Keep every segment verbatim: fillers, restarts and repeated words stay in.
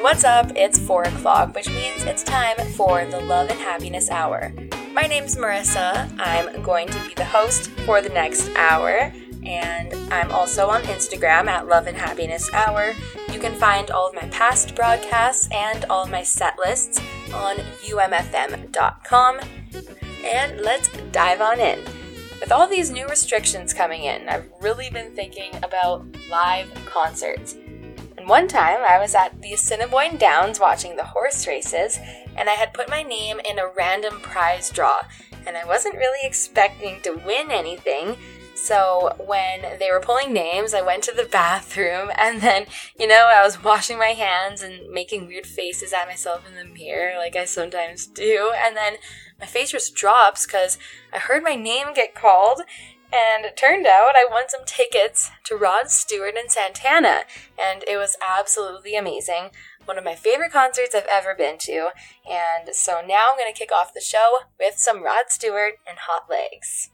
What's up? It's four o'clock, which means it's time for the Love and Happiness Hour. My name's Marissa. I'm going to be the host for the next hour, and I'm also on Instagram at Love and Happiness Hour. You can find all of my past broadcasts and all of my set lists on U M F M dot com. And let's dive on in. With all these new restrictions coming in, I've really been thinking about live concerts. And one time I was at the Assiniboine Downs watching the horse races, and I had put my name in a random prize draw, and I wasn't really expecting to win anything. So when they were pulling names, I went to the bathroom, and then, you know, I was washing my hands and making weird faces at myself in the mirror, like I sometimes do, and then my face just drops because I heard my name get called, and it turned out I won some tickets to Rod Stewart and Santana, and it was absolutely amazing. One of my favorite concerts I've ever been to, and so now I'm going to kick off the show with some Rod Stewart and Hot Legs.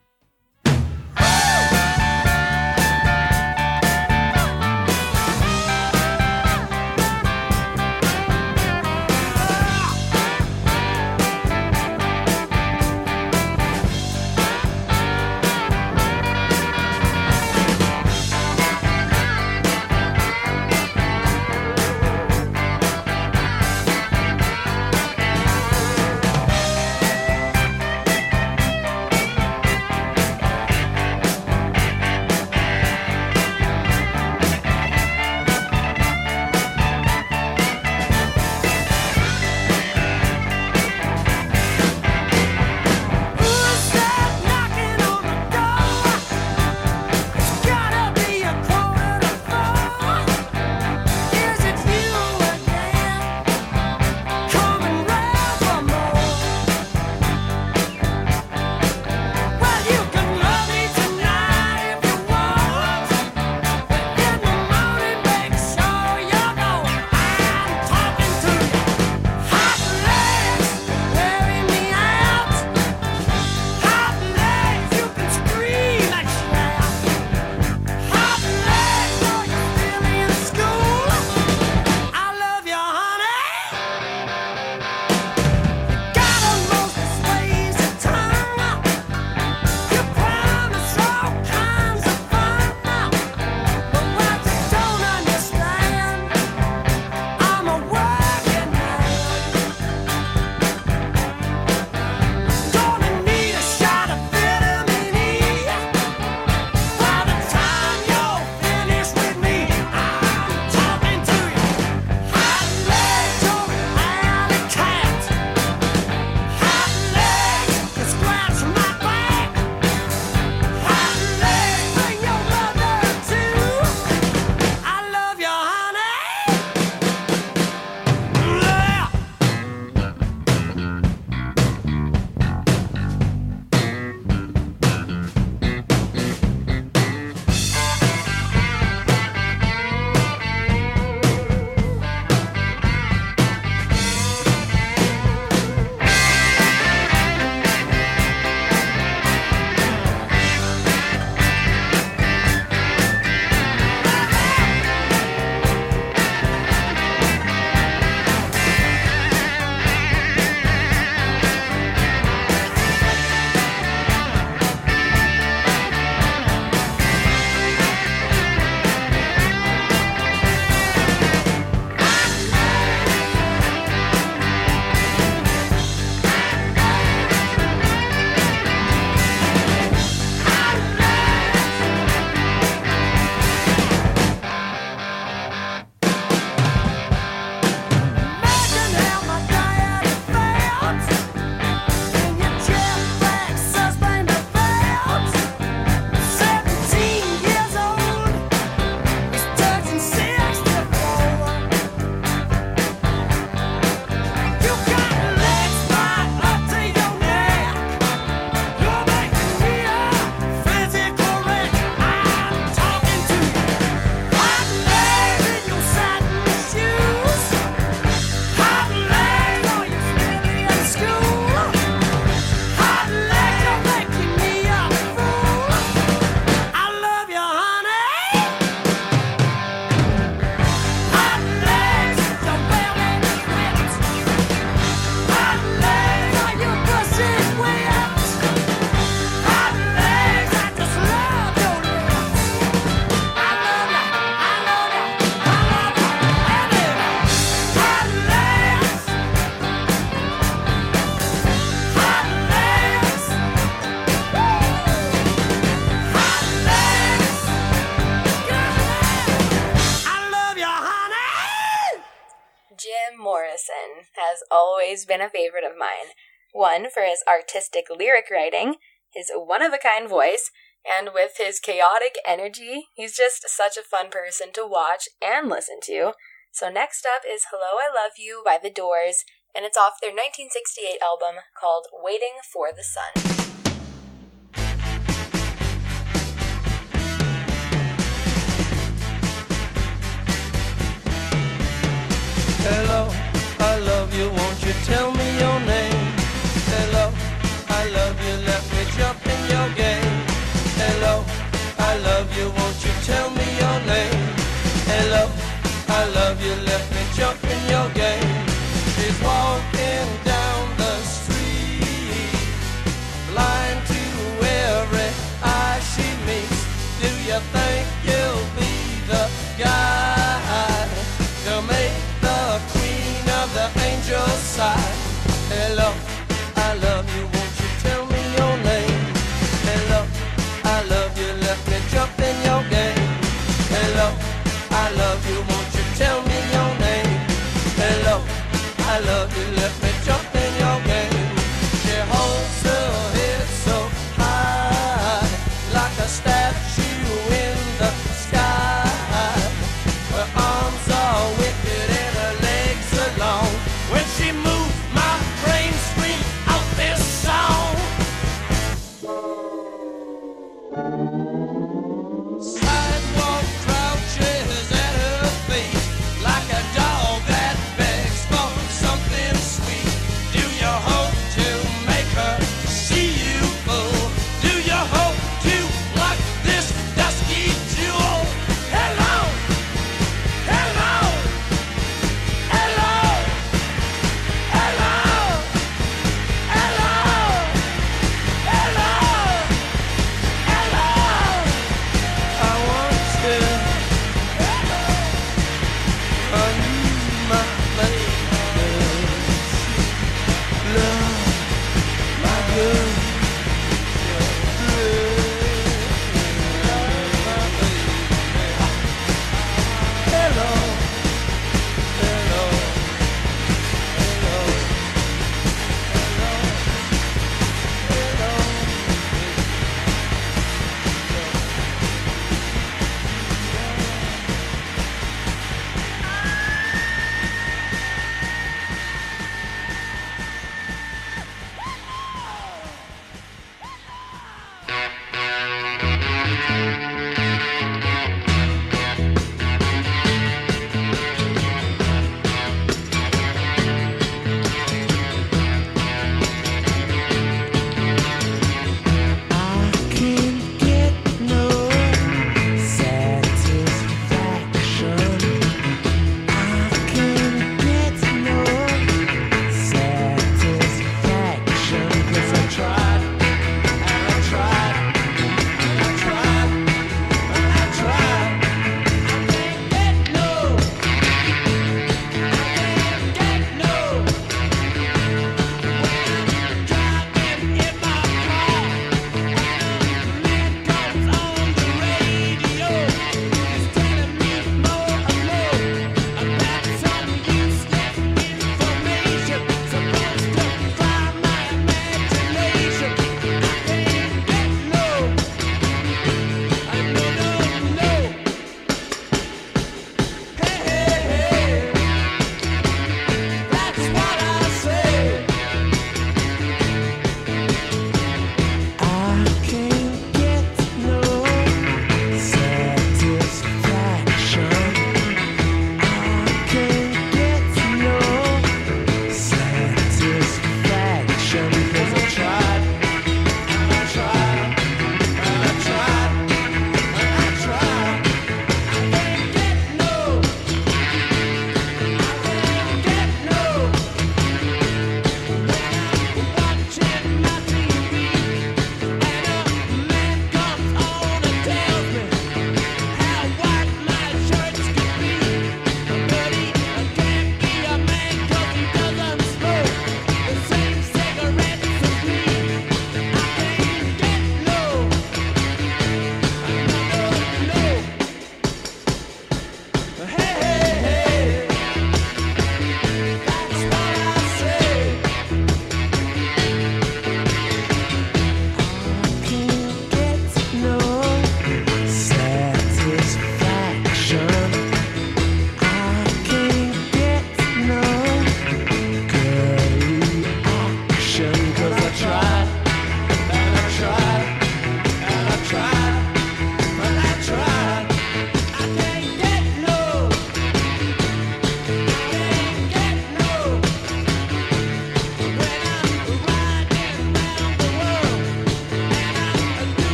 Jim Morrison has always been a favorite of mine. One, for his artistic lyric writing, his one-of-a-kind voice, and with his chaotic energy, he's just such a fun person to watch and listen to. So next up is Hello, I Love You by The Doors, and it's off their nineteen sixty-eight album called Waiting for the Sun. Hello, I love you, won't you tell me your name? Hello, I love you, let me jump in your game. Hello, I love you, won't you tell me your name? Hello, I love you, let me jump in your game. She's walking down the street, blind to every eye she meets. Do you think you'll be the guy to make the queen of the angels sigh? Hello, I love you, won't you tell me your name? Hello, I love you, let me jump in your game. Hello, I love you, won't you tell me your name? Hello, I love you, let me jump in your game. She holds her head so high, like a statue in the sky. Her arms are wicked and her legs are long. When she moves, my brain screams.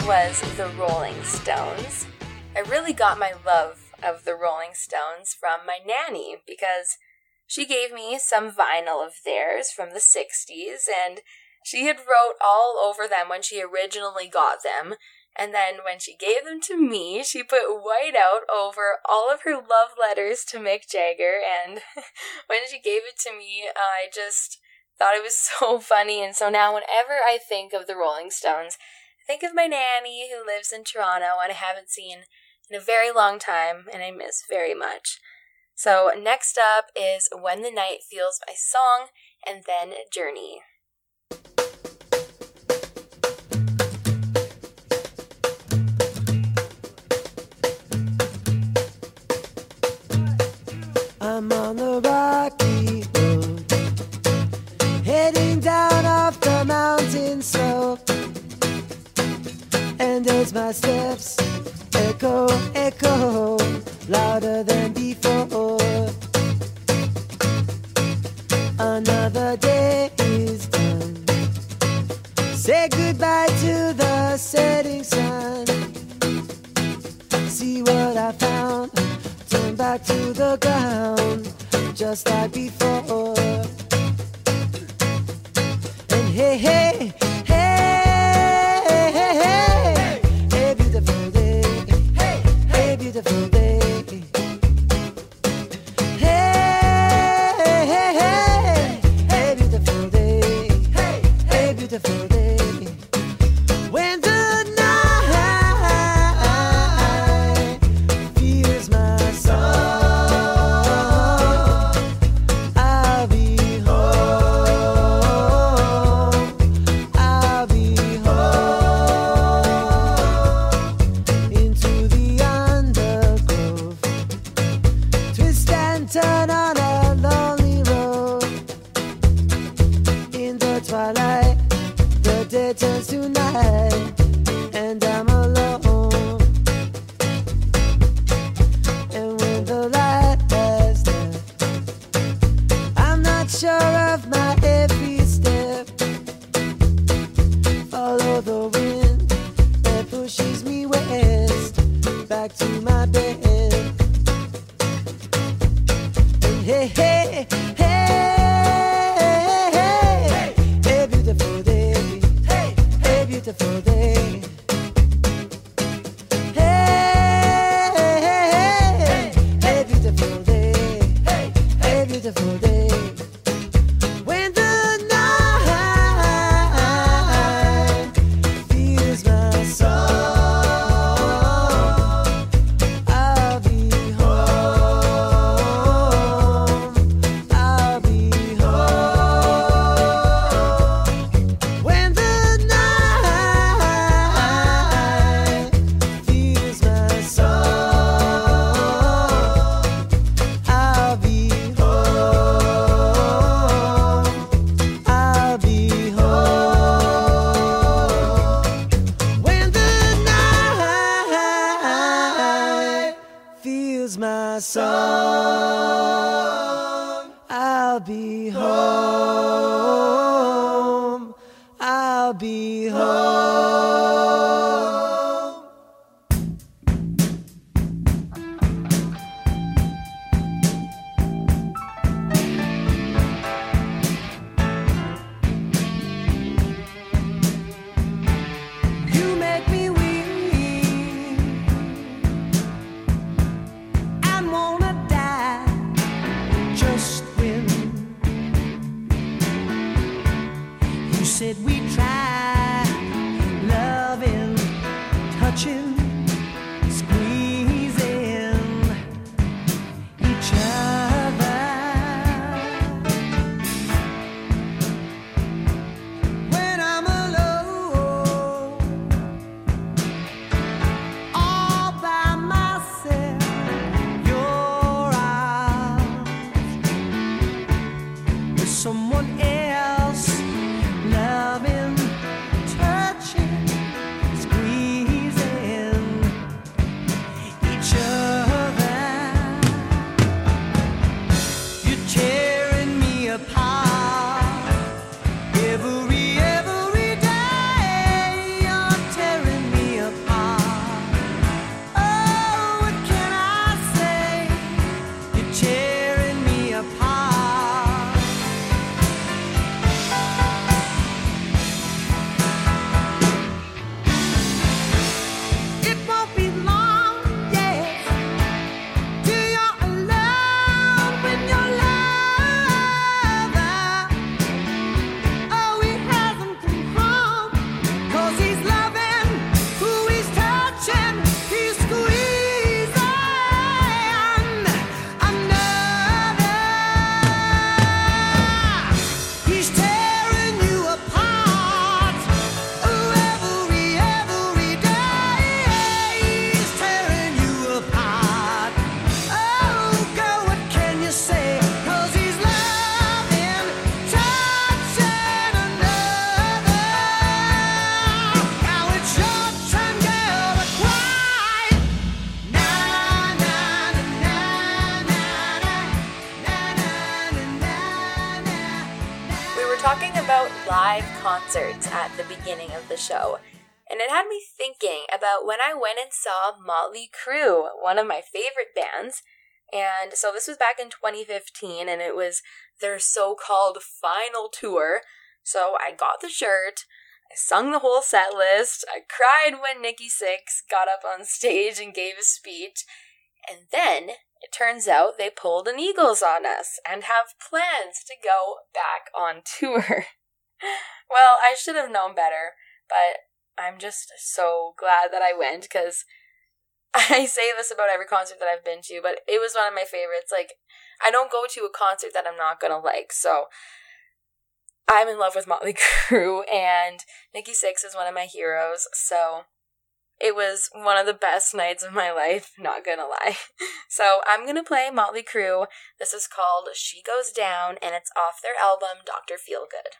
was the Rolling Stones. I really got my love of the Rolling Stones from my nanny because she gave me some vinyl of theirs from the sixties, and she had wrote all over them when she originally got them, and then when she gave them to me, she put white out over all of her love letters to Mick Jagger, and when she gave it to me, I just thought it was so funny, and so now whenever I think of the Rolling Stones, I think of my nanny who lives in Toronto and I haven't seen in a very long time, and I miss very much. So next up is When the Night Feels My Song, and then Journey. I'm on the rocky road, heading down off the mountain slope, and as my steps echo, echo, louder than before, another day is done. Say goodbye to the setting sun. See what I found, turn back to the ground, just like before. And hey, hey, hey, hey, hey, hey, beautiful day, hey, hey, beautiful day. Hey, hey, hey, hey, beautiful day, hey, hey, beautiful day. When the turns to night, and I'm alone. And when the light has left, I'm not sure of my every step. Follow the wind that pushes me west, back to my bed. And hey, hey, hey, hey, hey, beautiful day, beautiful day. Hey, hey, hey, hey, beautiful day, hey, hey, beautiful day. When the night feels my song, I'll be home, I'll be home. When the my song, I'll be home, I'll be home. You make me weak and wanna die just when you said we try loving, touching, squeezing each other. When I'm alone, all by myself, your arms with someone else, loving, touching, squeezing. live concerts at the beginning of the show. And it had me thinking about when I went and saw Motley Crue, one of my favorite bands. And so this was back in twenty fifteen, and it was their so-called final tour. So I got the shirt, I sung the whole set list, I cried when Nikki Sixx got up on stage and gave a speech, and then it turns out they pulled an Eagles on us and have plans to go back on tour. Well, I should have known better, but I'm just so glad that I went, because I say this about every concert that I've been to, but it was one of my favorites. Like, I don't go to a concert that I'm not gonna like, so I'm in love with Motley Crue, and Nikki Sixx is one of my heroes, so it was one of the best nights of my life, not gonna lie. So I'm gonna play Motley Crue. This is called She Goes Down, and it's off their album, Doctor Feelgood.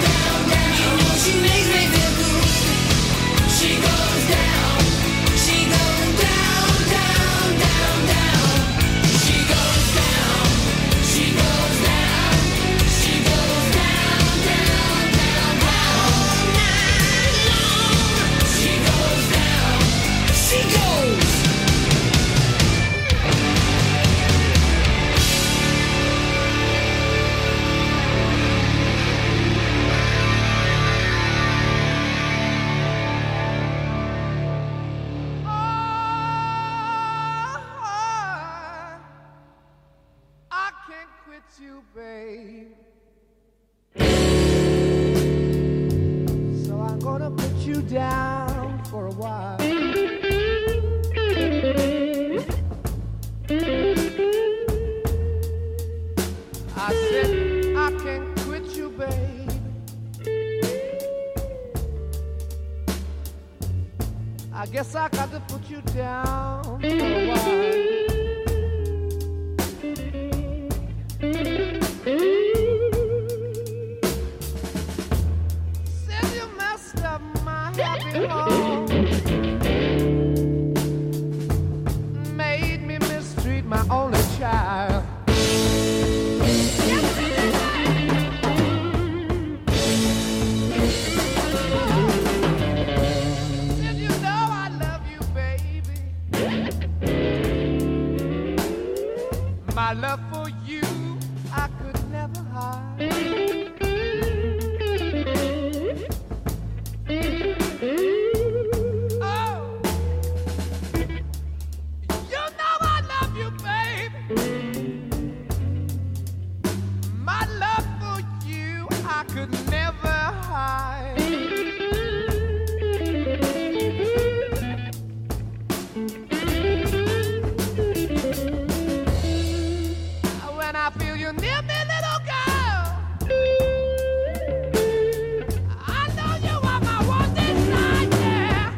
She goes down, she goes can't quit you, babe. So I'm gonna put you down for a while. I said I can't quit you, babe. I guess I got to put you down for a while. Said you messed up my happy home, made me mistreat my only child. My love for you, I could never hide. Oh, you know I love you, baby. My love for you, I could never hide. I feel you near me, little girl. I know you are my one desire, yeah.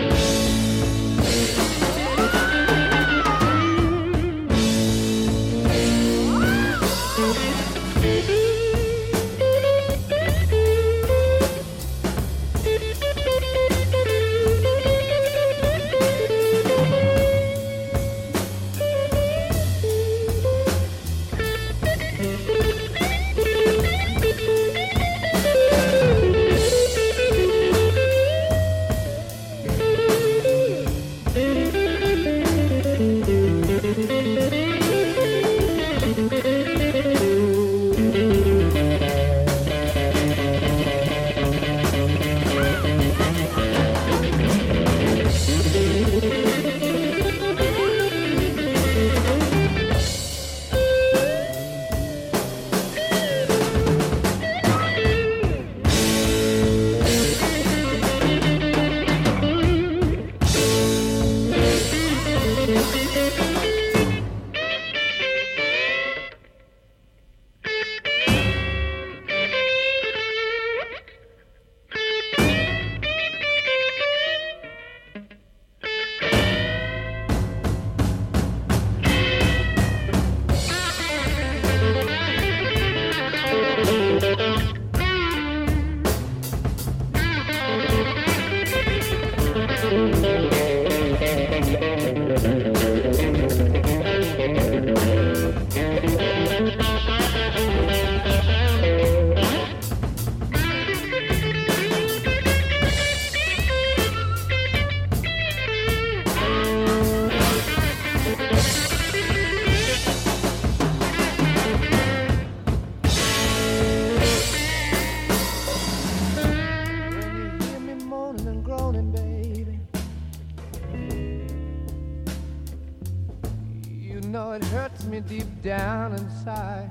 It hurts me deep down inside.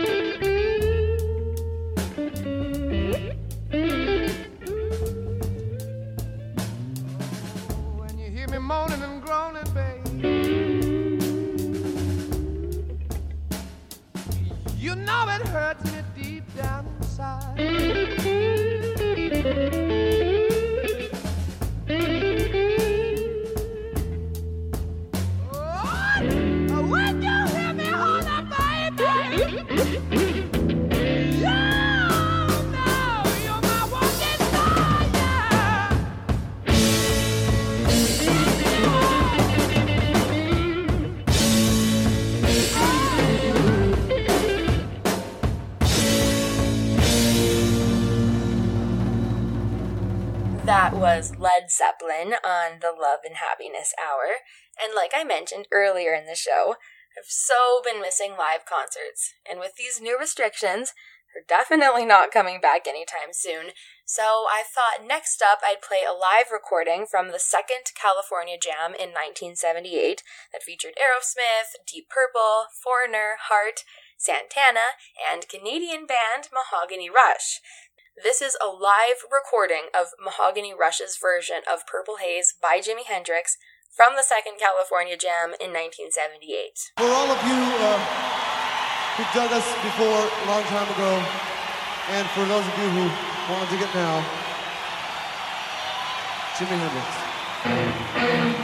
Oh, when you hear me moaning and groaning, babe, you know it hurts me deep down inside. When you hear me holler, baby, you know you're my one desire. That was Led Zeppelin on the Love and Happiness Hour. And like I mentioned earlier in the show, I've so been missing live concerts. And with these new restrictions, they're definitely not coming back anytime soon. So I thought next up I'd play a live recording from the second California Jam in nineteen seventy-eight that featured Aerosmith, Deep Purple, Foreigner, Heart, Santana, and Canadian band Mahogany Rush. This is a live recording of Mahogany Rush's version of Purple Haze by Jimi Hendrix from the Second California Jam in nineteen seventy-eight. For all of you uh, who dug us before a long time ago, and for those of you who want to dig it now, Jimi Hendrix.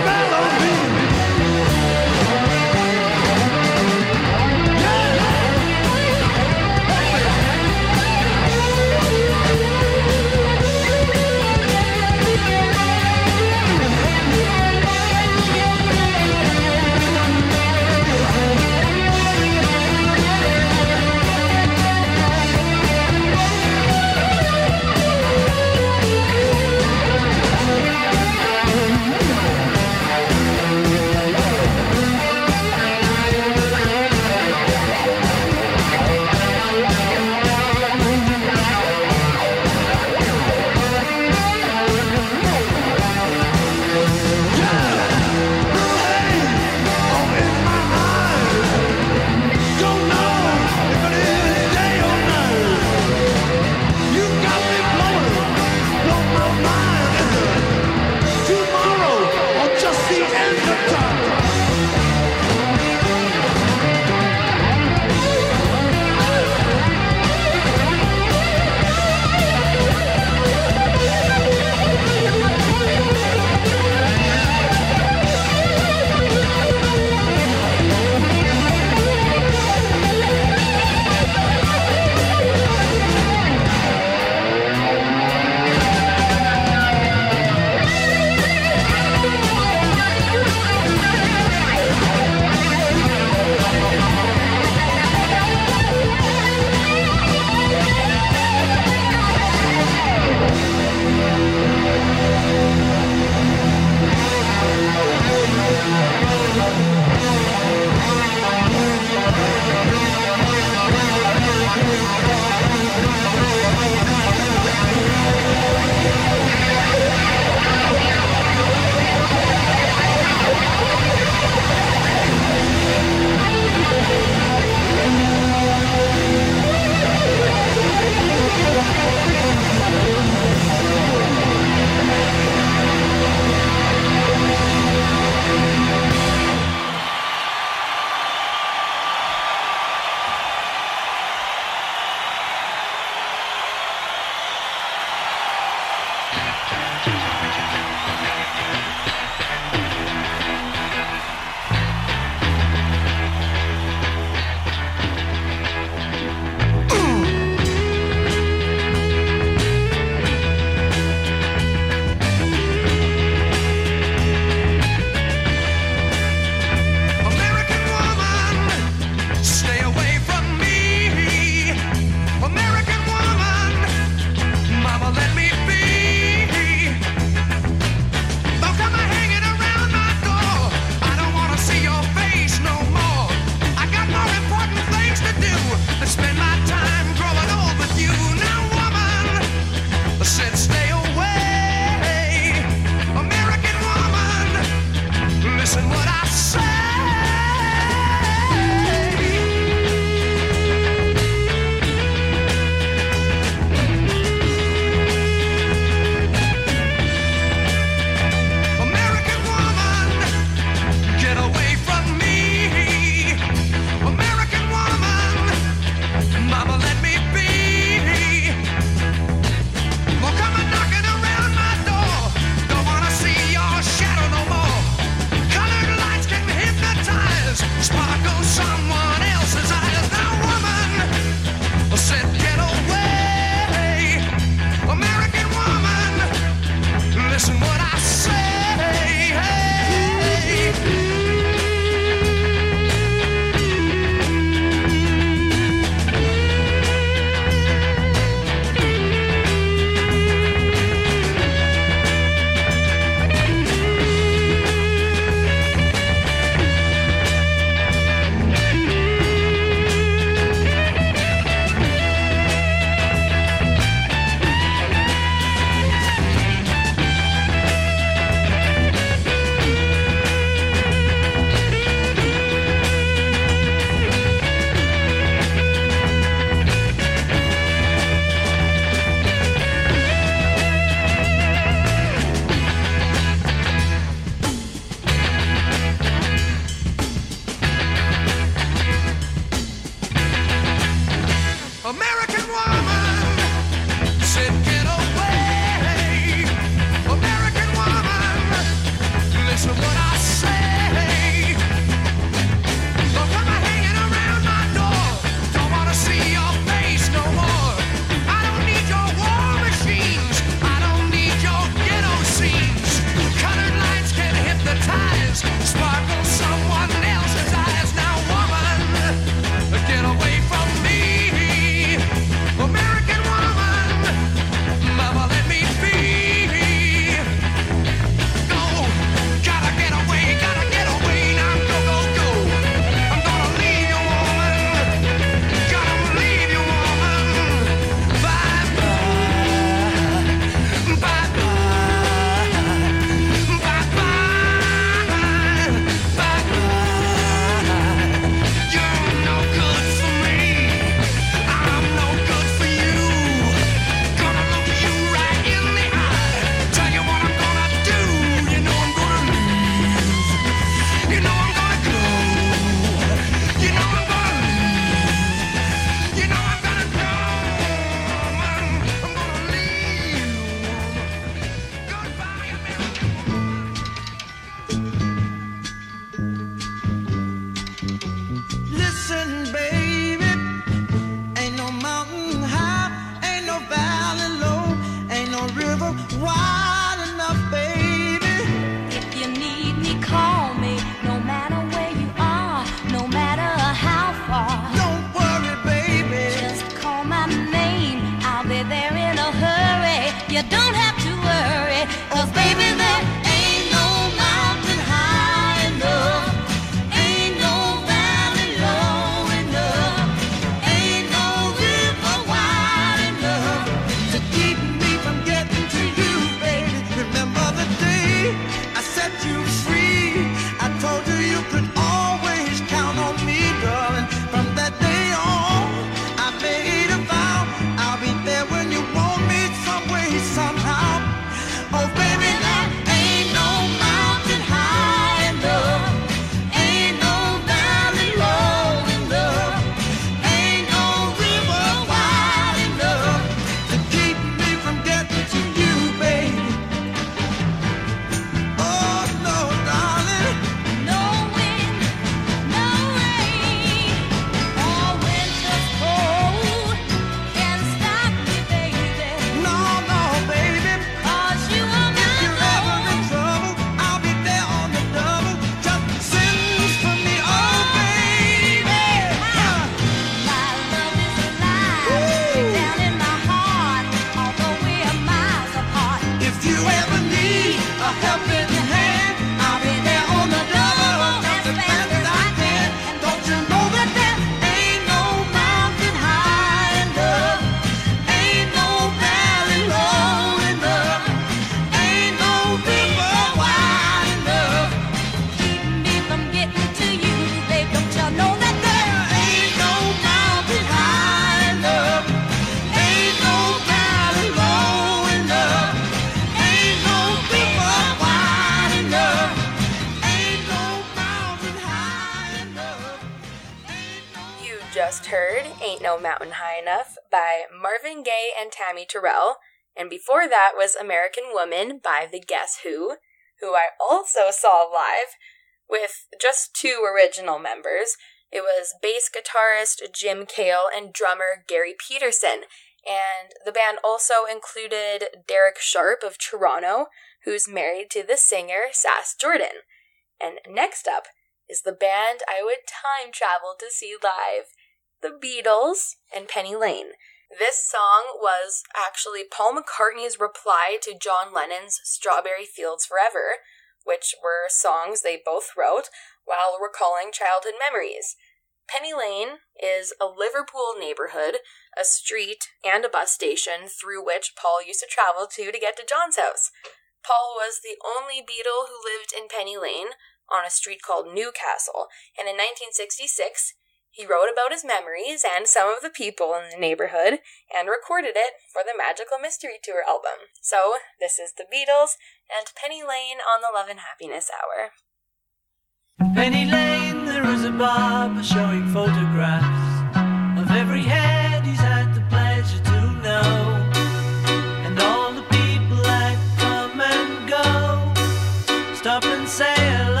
just heard Ain't No Mountain High Enough by Marvin Gaye and Tammy Terrell, and before that was American Woman by the Guess Who, who I also saw live with just two original members. It was bass guitarist Jim Cale and drummer Gary Peterson, and the band also included Derek Sharp of Toronto, who's married to the singer Sass Jordan. And next up is the band I would time travel to see live, the Beatles and Penny Lane. This song was actually Paul McCartney's reply to John Lennon's Strawberry Fields Forever, which were songs they both wrote while recalling childhood memories. Penny Lane is a Liverpool neighborhood, a street, and a bus station through which Paul used to travel to to get to John's house. Paul was the only Beatle who lived in Penny Lane on a street called Newcastle, and in nineteen sixty-six, he wrote about his memories and some of the people in the neighborhood and recorded it for the Magical Mystery Tour album. So, this is the Beatles and Penny Lane on the Love and Happiness Hour. Penny Lane, there is a barber showing photographs of every head he's had the pleasure to know, and all the people that come and go stop and say hello.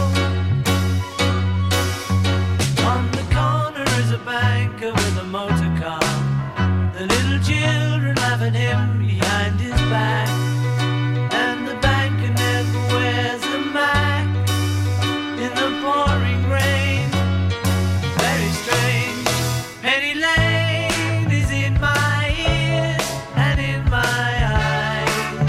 On the corner is a banker with a motor car, the little children laugh at him behind his back, and the banker never wears a mask in the pouring rain. Very strange. Penny Lane is in my ears and in my eyes.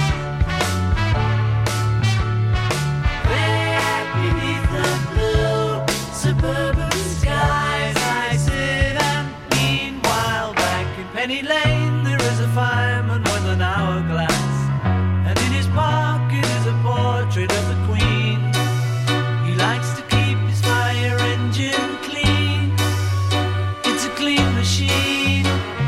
There beneath the blue suburban skies, I sit and meanwhile back in Penny Lane there is a fireman with an hourglass, and in his pocket is a portrait of the Queen. He likes to keep his fire engine clean. It's a clean machine.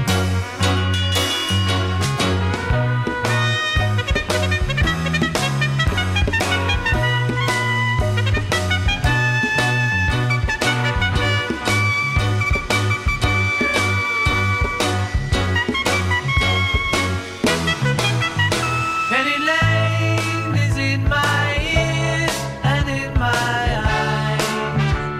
Penny Lane is in my ears and in my eyes.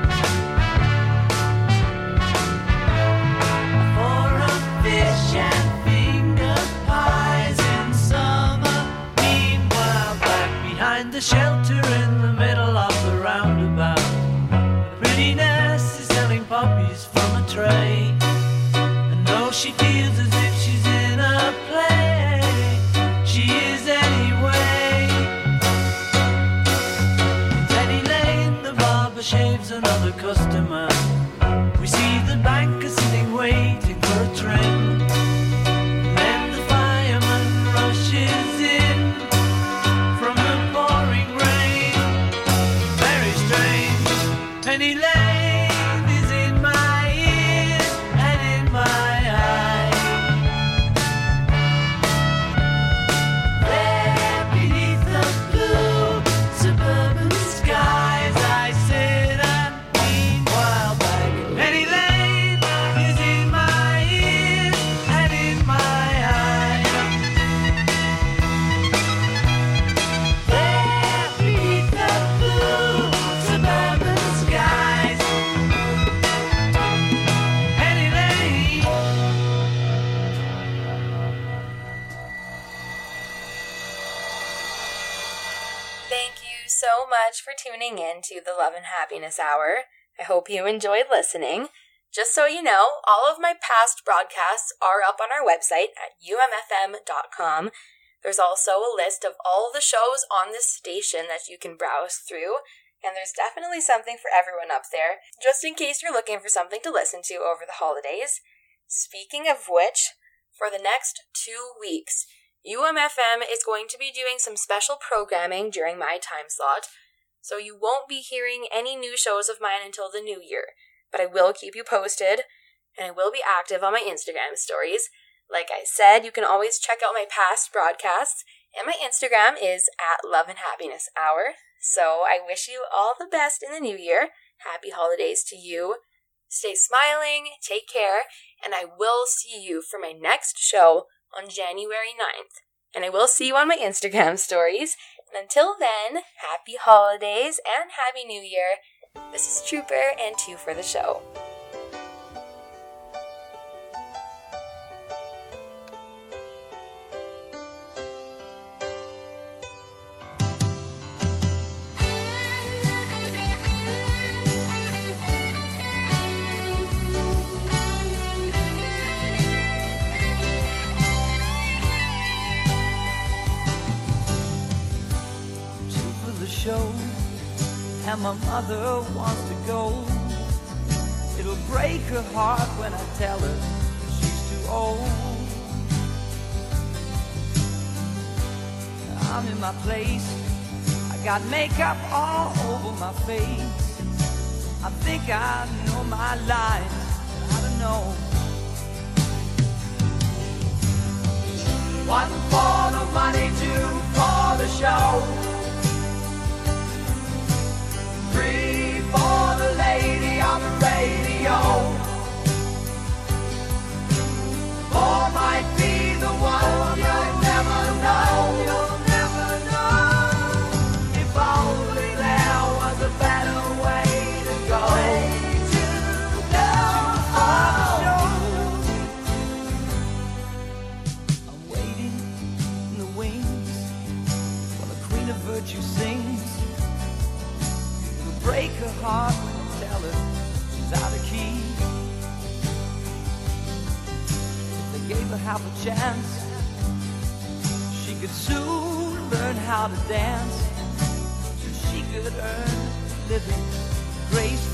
For a fish and finger pies in summer. Meanwhile, back behind the shelter in the middle of the roundabout, the pretty nurse is selling poppies from a tray. And though she feels as if she's in a play, she is anyway. In Penny Lane, the barber shaves another customer. We see the banker sitting waiting for a trim. Then the fireman rushes in from the pouring rain. Very strange. Penny Lane is in my ears and in my eyes. There beneath the blue suburban skies, I sit and meanwhile back in Penny Lane is in my ears and in my eyes. There beneath the blue suburban skies, Penny Lane. Thank you so much for tuning in to the Love and Happiness Hour. I hope you enjoyed listening. Just so you know, all of my past broadcasts are up on our website at u m f m dot com. There's also a list of all the shows on this station that you can browse through, and there's definitely something for everyone up there, just in case you're looking for something to listen to over the holidays. Speaking of which, for the next two weeks, U M F M is going to be doing some special programming during my time slot, so you won't be hearing any new shows of mine until the new year, but I will keep you posted, and I will be active on my Instagram stories. Like I said, you can always check out my past broadcasts, and my Instagram is at Love and Happiness Hour. So I wish you all the best in the new year. Happy holidays to you. Stay smiling, take care, and I will see you for my next show on January ninth. And I will see you on my Instagram stories. And until then, happy holidays and happy new year. This is Trooper and Two for the show. Show, and my mother wants to go. It'll break her heart when I tell her she's too old. I'm in my place, I got makeup all over my face. I think I know my lines, I don't know. One for the money, two for the show. Three for the lady on the radio. Four might be the one you'll never know. You'll never know. If only there was a better way to go. Way to go. I'm waiting in the wings while the Queen of Virtue sings. Break her heart when I tell her she's out of key. If they gave her half a chance, she could soon learn how to dance, so she could earn a living gracefully.